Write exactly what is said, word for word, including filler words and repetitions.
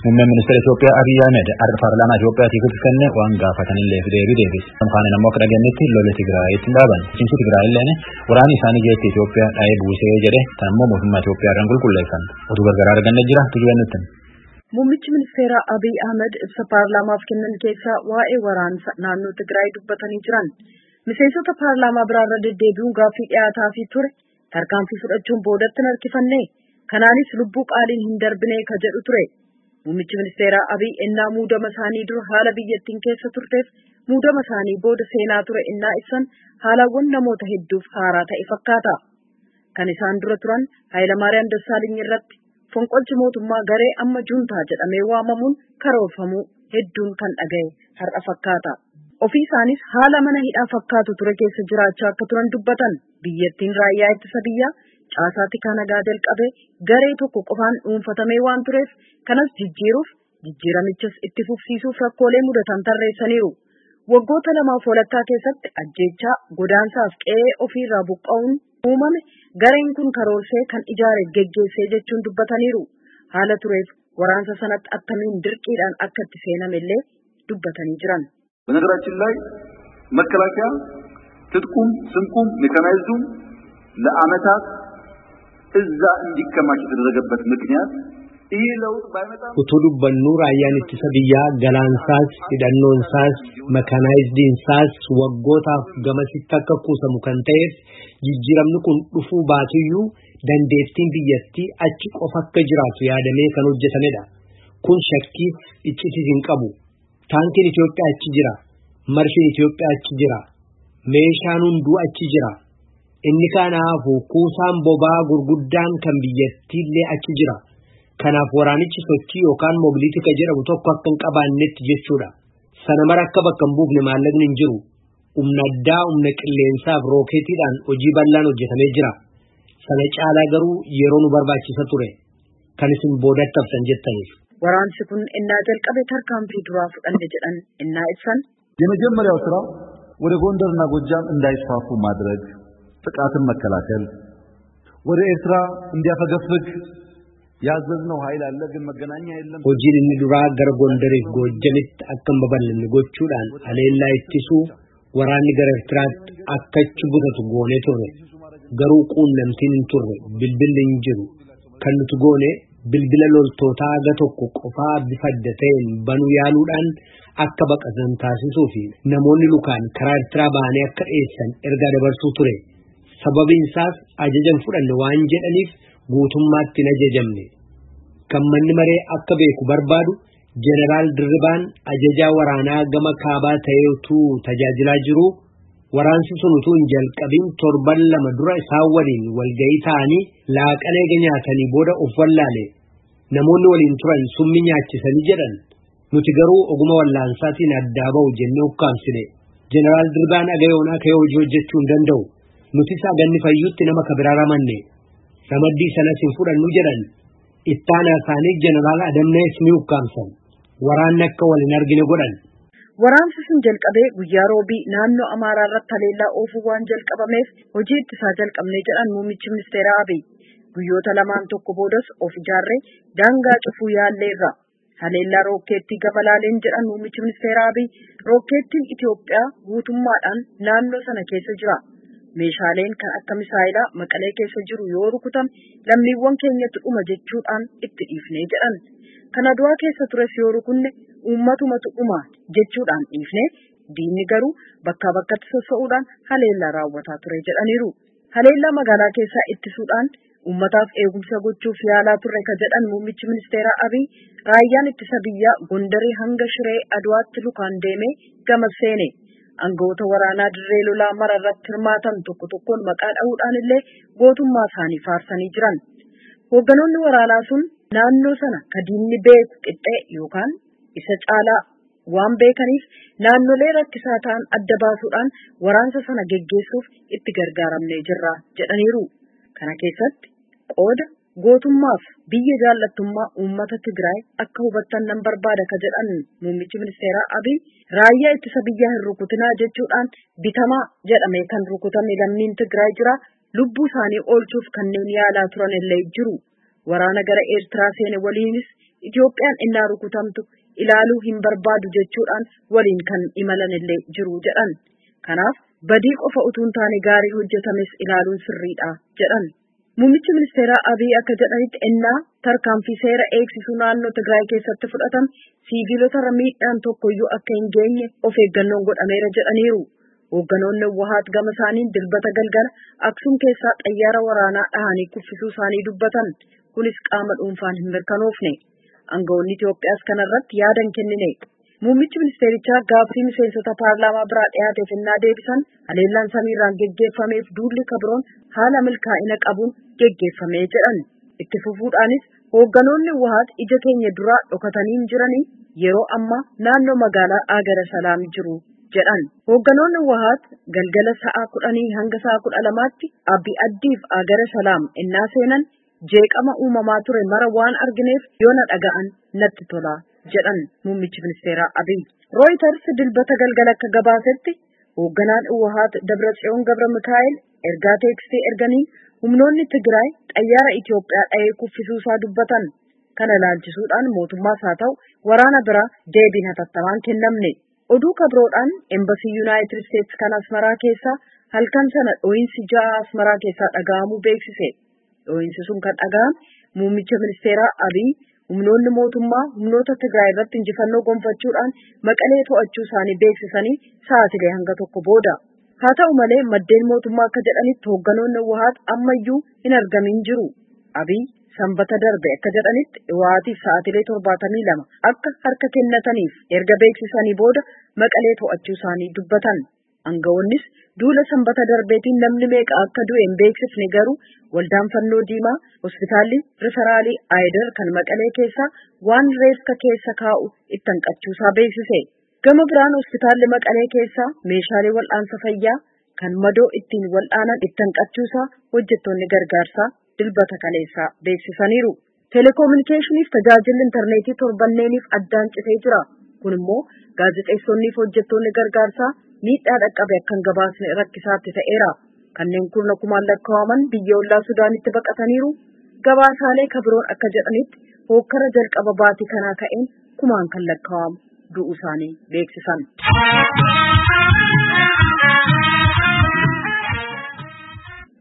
Muummeen ministeera Itoophiyaa Abiy Ahmed har'a paarlaamaa Itoophiyaatiif ibsa kenne waan gaafatanillee deebii deebise. Kan ammoo akka dhageettitti lola Tigraayitti dhaaban. Bulchiinsi Tigraay illee waraana isaanii jeetti Itoophiyaa dhaa'ee buusee jedhe kan ammoo mootummaa Itoophiyaadhaan qulqulleessan. Oduu gargaraa arganne jira tujuun nutti. Muummichi ministeera Abiy Ahmed ibsa paarlaamaaf kennan keessaa waa'ee waraansa naannoo Tigraay dubbatanii jiran. Miseensota paarlaamaa biraarra deddeebi'uun gaaffii dhiyaataa ture tarkaanfii fudhachuun boodatti harkifanne. Kanaanis lubbuu qaaliin hin darbine ka jedhu ture. Muummichi ministeera Abiy ennaa muudama isaanii dura haala biyyattiin keessa turteef muudama isaanii booda seenaa ture ennaa ibsan haalawwan namoota hedduuf haaraa ta'e fakkaata. Kan isaan dura turan Hayilamaariyaam Dassaaliny irratti fonqolchi mootummaa garee amma juuntaa jedhamee waamamuun karoorfamuu hedduun kan dhagaye har'a fakkaata. Ofii isaanis haala mana hidhaa fakkaatu ture keessa jiraachaa akka turan dubbatan. Biyyattiin raayyaa ittisa biyyaa caasaatti kan nagaa jalqabe garee tokko qofaan dhuunfatamee waan tureef kanas jijjiiruuf jijjiiramichas itti fufsiisuuf rakkoolee mudatan tarreessaniiru. Waggoota lamaaf walakkaa keessatti ajjeechaa godaansaaf qe'ee ofiirraa buqqa'uun uumame gareen kun karoorsee kan ijaareef geggeessee jechuun dubbataniiru. Haala tureef waraansa sanatti attamiin dirqiidhaan akka itti seenamellee dubbatanii jiran. በነገራችን ላይ መከላከያ ትጥቁም ስንቁም ሜካናይዝዱም ለአመታት እዛ እንዲከማች የተደረገበት ምክንያት ይሄ ለውጥ ባይመጣ utuu dubbannu raayyaan ittisa biyyaa galaansaas hidhannoonsaas mekaanaayizdiinsaas waggootaaf gamasitti akka kuusamu kan ta'eef jijjiiramni kun dhufuu baatuyyuu dandeettiin biyyattii achi qofa akka jiraatu yaadamee kan hojjetamedha. Kun shakkiif iccitis hin qabu. Taankiin Itoophiyaa achi jira. Marshiin Itoophiyaa achi jira. Meeshaan hunduu achi jira. Inni kanaafu kuusaan bobaa gurguddaan kan biyyattiillee achi jira. Kanaaf waraanichi sochii yookaan mobiliitika jedhamu tokko akka hin qabaannetti jechuudha. Sana mara akka bakka hin buufne maallaqni hin jiru. Humna addaa humna qilleensaaf rookeetiidhaan hojii bal'aan hojjetamee jira. Sana caalaa garuu yeroo nu barbaachisa ture. Kan isin boodatti haftan jettaniif. Waraansi kun innaa jalqabe tarkaanfii duraa fudhanne jedhan innaa ibsan. የመጀመሪያው ስራ ወደ ጎንደርና ጎጃም እንዳይስፋፉ ማድረግ ጥቃትን መከላከል ወደ ኤርትራ እንዲያፈገፍግ ያዘዝነው ኃይል አለ ግን መገናኛ የለም hojiin inni duraa gara Gondariif Goojjamitti akka hin babal'anne gochuudhaan haleellaa ittisuu waraanni gara Eertiraatti akka achi butatu goonee turre garuu quunnamtiin hin turre bilbilli hin jiru kan nuti goone bilbila loltootaa aga tokko qofaa bifa adda ta'een banuu yaaluudhaan akka baqatan taasisuu fi namoonni lukaan karaa Eertiraa bahanii akka dheessan ergaa dabarsuu ture. Sababiin isaas ajajan fudhanne waan jedhaniif guutummaatti hin ajajamne. Kan manni maree akka beeku barbaadu Jeneraal Dirribaan ajajaa waraanaa gama kaabaa ta'eetu tajaajilaa jiru. Waraansi sun utuu hin jalqabin torban lama dura isaan waliin walga'ii ta'anii laaqana eega nyaatanii booda of wallaale. Namoonni waliin turan summi nyaachisanii jedhan. Nuti garuu oguma wallaansaatiin addaa ba'u jennee ukkaamsine. Jeneraal Dirribaan agayoonaa ka'ee hojii hojjechuu hin danda'u. Nutis aganni fayyutti nama kabiraa ramanne. Ramaddii sanas hin fudhannu jedhan. Ittaanaa isaaniif Jeneraal Adamnees ni ukkaamsan. Waraanni akka wal hin argine godhan. Waraansi sun jalqabee guyyaa roobii naannoo Amaaraa irratti haleellaa oofuu waan jalqabameef hojii ittisaa jalqabnee jedhan muummichi ministeera Abiy. Guyyoota lamaan tokko boodas of ijaarree daangaa cufuu yaalleerra. Haleellaa rookeettii gabalaaleen jedhan muummichi ministeera Abiy rookeettiin Itoophiyaa guutummaadhaan naannoo sana keessa jira. Meeshaaleen kan akka misaayilaa Maqalee keessa jiru yoo rukutame lammiiwwan keenyatti dhuma jechuudhaan itti dhiifnee jedhan. Kan Adwaa keessa tures yoo rukunne uummatumatu dhuma jechuudhaan dhiifnee diinni garuu bakkaa bakkatti sossa'uudhaan haleellaa raawwataa ture jedhaniiru. Haleellaa magaalaa keessaa ittisuudhaan uummataaf eegumsa gochuuf yaalaa turre ka jedhan muummichi ministeera Abiy raayyaan ittisa biyyaa Gondarii hanga Shiree Adwaatti lukaan deemee gama seene. Aangawoota waraanaa dirree lolaa mara irratti hirmaatan tokko tokkoon maqaa dha'uudhaan illee gootummaa isaanii faarsanii jiran. Hoogganoonni waraanaa sun naannoo sana ka diinni beeku qixxee yookaan isa caalaa waan beekaniif naannolee rakkisaa ta'an adda baasuudhaan waraansa sana geggeessuuf itti gargaaramnee jirra jedhaniiru. Kana keessatti qooda gootummaaf biyya jaallattummaa uummata Tigraay akka hubattan nan barbaada ka jedhan muummichi ministeera Abiy raayyaa ittisa biyyaa hin rukutinaa jechuudhaan bitamaa jedhamee kan rukutame lammiin Tigraay jira. Lubbuu isaanii oolchuuf kanneen yaalaa turan illee jiru. Waraana gara Eertiraa seene waliinis Itoophiyaan innaa rukutamtu ilaaluu hin barbaadu jechuudhaan waliin kan imalan illee jiru jedhan. Kanaaf badii qofa utuu hin taane gaarii hojjetames ilaaluun sirriidha jedhan. Muummichi ministeeraa Abiy akka jedhanitti innaa tarkaanfii seera eegsisuu naannoo Tigraay keessatti fudhatan siiviilota miidhaan tokkoyyuu akka hin geenye of eeggannoon godhameera jedhaniiru. Hoogganoonni Wahaat gama isaaniin dilbata galgala Aksum keessaa xayyaara waraanaa dhahanii kuffisuu isaanii dubbatan. Kunis qaama dhuunfaan hin mirkanoofne. Aangawoonni Itoophiyaas kanarratti yaada hin kennine. Muummichi ministeerichaa gaaffii miseensota paarlaamaa biraa dhiyaateef innaa deebisan haleellaan samiirraan geggeeffameef duulli kabroon haala milkaa'ina qabuun geggeeffamee jedhan. Itti fufuudhaanis hoogganoonni Wahaat ija keenya duraa dhokatanii hin jiranii yeroo ammaa naannoo magaalaa Agara Salaam jiru jedhan. Hoogganoonni Wahaat galgala sa'a kudhanii hanga sa'a kudha lamaatti Abbi Addiif Agara Salaam innaa seenan jeeqama uumamaa ture mara waan argineef yoo na dhaga'an natti tola jedhan muummichi ministeeraa Abiy. Reuters dilbata galgala akka gabaasetti hoogganaan Wahaat Dabratsiyoon Gabra Mikaa'el ergaa teekstii erganii humnoonni Tigraay xayyaara Itoophiyaa dha'ee kuffisuu isaa dubbatan. Kana ilaalchisuudhaan mootummaas haa ta'u waraana biraa deebiin hatattamaan kennamne. Oduu kabroodhaan Embassy United States kan Asmaraa keessaa halkan sana dhooyinsi ja'a Asmaraa keessaa dhaga'amuu beeksise. Dhooyinsi sun kan dhaga'ame muummicha ministeeraa Abiy humnoonni mootummaa humnoota Tigraay irratti injifannoo gonfachuudhaan Maqalee to'achuu isaanii beeksisanii sa'aatilee hanga tokko booda. Haa ta'u malee maddeen mootummaa akka jedhanitti hoogganoonni Wahaat ammayyuu hin argamin jiru. Abiy sanbata darbe akka jedhanitti Wahaatiif sa'aatilee torbaatamii lama akka harka kennataniif erga beeksisanii booda Maqalee to'achuu isaanii dubbatan. Aangawoonnis duula sanbata darbeetiin namni meeqa akka du'e hin beeksifne garuu waldaan fannoo diimaa hospitaalli riferaalii Aayidar kan Maqalee keessaa waan reeffa keessa kaa'u itti hanqachuusaa beeksise. Gama biraan hospitaalli Maqalee keessaa meeshaalee wal'aansa fayyaa kan madoo ittiin wal'aanan itti hanqachuusaa hojjettoonni gargaarsaa dilbata kaleessaa beeksisaniiru. Telekominikeeshiniif tajaajilli intarneetii torbanneeniif addaan citee jira. Kun immoo gaazexeessonniif hojjettoonni gargaarsaa miidhaa dhaqqabe akkan gabaasne rakkisaatti ta'eera. Kanneen kurna kumaan lakkaa'aman biyya ollaa Sudaanitti baqataniiru. Gabaasaalee kabiroon akka jedhanitti hookkara jalqaba baatii kanaa ka'een kumaan kan lakkaa'amu du'uu isaanii beeksisan.